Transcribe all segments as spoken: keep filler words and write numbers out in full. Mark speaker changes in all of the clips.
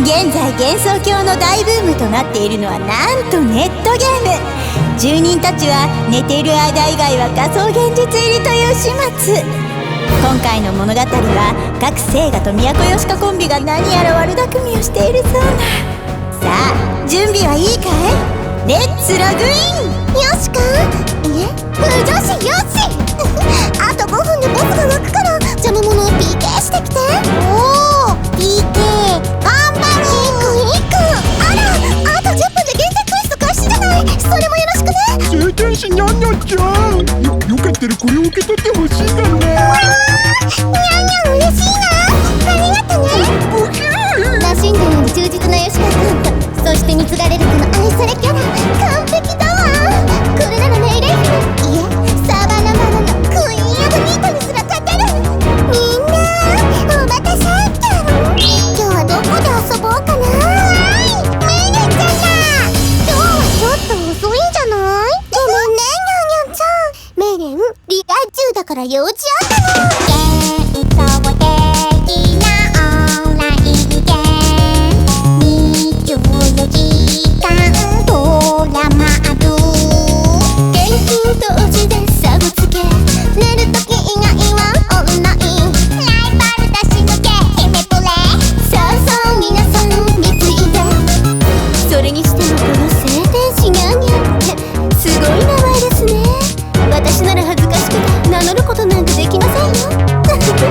Speaker 1: 現在幻想郷の大ブームとなっているのはなんとネットゲーム。住人たちは寝ている間以外は仮想現実入りという始末。今回の物語は各聖画と都吉香コンビが何やら悪巧みをしているそうな。さあ準備はいいかい？レッツログイン。
Speaker 2: よしかいえ女子よしあとごふんでボスが湧くから邪魔者を ピーケー してきて。おー ピーケー 頑張る。いくいく。あらあとじゅっぷんで限定クエスト開始じゃない。それもよろしくね。
Speaker 3: 聖天使にゃんにゃんちゃん、よよかったらこれを受け取ってほしいかな。
Speaker 2: にゃんにゃん嬉しいな。ありがとね。
Speaker 3: ブヒー。
Speaker 2: らしんだように忠実な吉川君と、そして貢がれるこの愛されキャラ完璧だわ。これならメイレイ姫、いえサバナマナのクイーンオブニートにすら勝てる。みんなお待たせっちゃん。今日はどこで遊ぼうかな。メイレイちゃんだ。今日はちょっと遅いんじゃない？ごめんねニャンニャンちゃん。メイレンリア充だから用事あったの。幻想的なオンラインゲームにじゅうよじかんドラマある。現金同時で差をつけ、寝るとき以外はオンライン。ライバル出し抜け姫プレイ。さあさあ皆さん見ついて。それにしてもこの聖天使ニャンニャンってすごい名前ですね。私なら恥ずかしくて名乗ることなんてできませんよ取り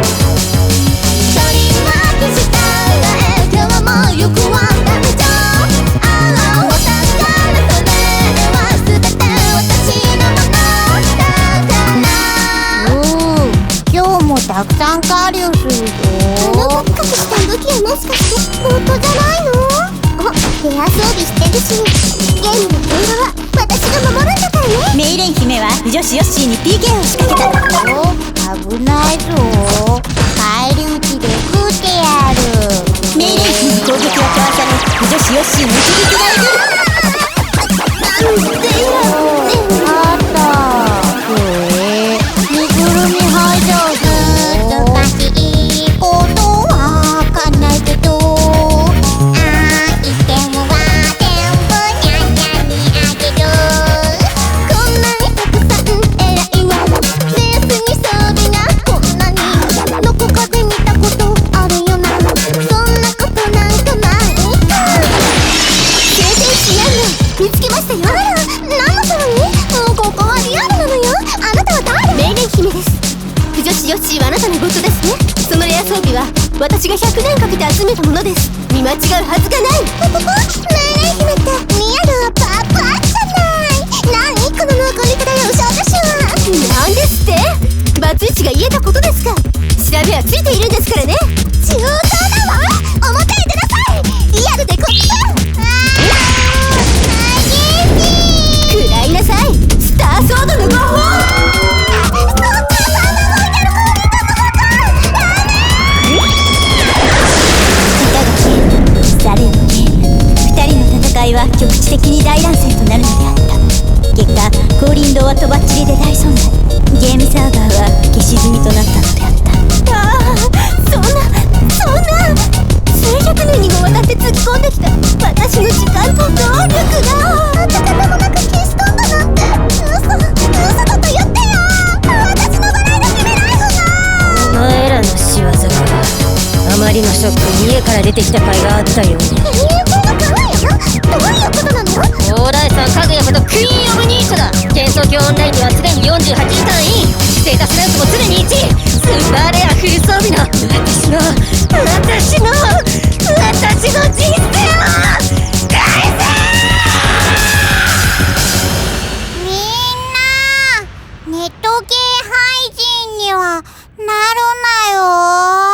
Speaker 2: 巻きしたら今日も行くはダメじゃん。あらわたからそれは全て私のものだから。おー今日もたくさん狩りをするぞ。あのカクカクした武器はもしかして本当じゃないの？あ、部屋装備してるし、ゲームの平和は私が守るんだからね。
Speaker 1: メイレン姫は女子ヨッシーに ピーケー を仕掛けた。
Speaker 2: お危ないぞ。返り討ちで食ってやる。
Speaker 1: メイレン姫に攻撃をかわされ女子ヨッシーに一撃がいる。
Speaker 2: なんでやねんあったへえ身ぐるみ排除難しいことはわかんないけど、アイテムは全部ニャンニャンにあげる。こんなにたくさん偉いわ。ベースに装備がこんなにどこかで見たことあるよな。そんなことなんかないか。聖天使ニャンニャン見つけましたよ。あら何のために？もうここはリアルなのよ。あなたは誰？メイレン姫です。不女子ヨッシーはあなたのことですね。そのレア装備は私がひゃくねんかけて集めたものです。見間違うはずがない。ポポポメイレン姫ってリアルはパパじゃない。何この残り方よ少女種は。なんですってバツイチが言えたことですか。調べはついているんですからね。中等だわ。表へ出なさい。リアルでこっちだ。ああ激しい。食らいなさいスターソードのご褒
Speaker 1: されどけ二人の戦いは局地的に大乱戦となるのであった。結果降臨堂はとばっちりで大損害。ゲームサーバーは消し済みとなったのであった。
Speaker 2: ああそんなそんな数百年にもわたって突き込んできた私の時間と能力が跡形もなく消し飛んだなんて。嘘嘘だと言ってよ。私のバラエティ姫ライフが。
Speaker 4: お前らの仕業か。あまりのショックに家から出てきた甲斐があったように。
Speaker 2: 英語が可愛いよ。どういうことなの？
Speaker 4: オーライさんかぐやことクイーンオブニートだ。幻想郷オンラインには常によんじゅうはちじかんイン。ステータスランクも常にいちい。スーパーレアフル装備の私の私の私の人生を返せ。
Speaker 2: みんなネットゲー配信にはなるなよ。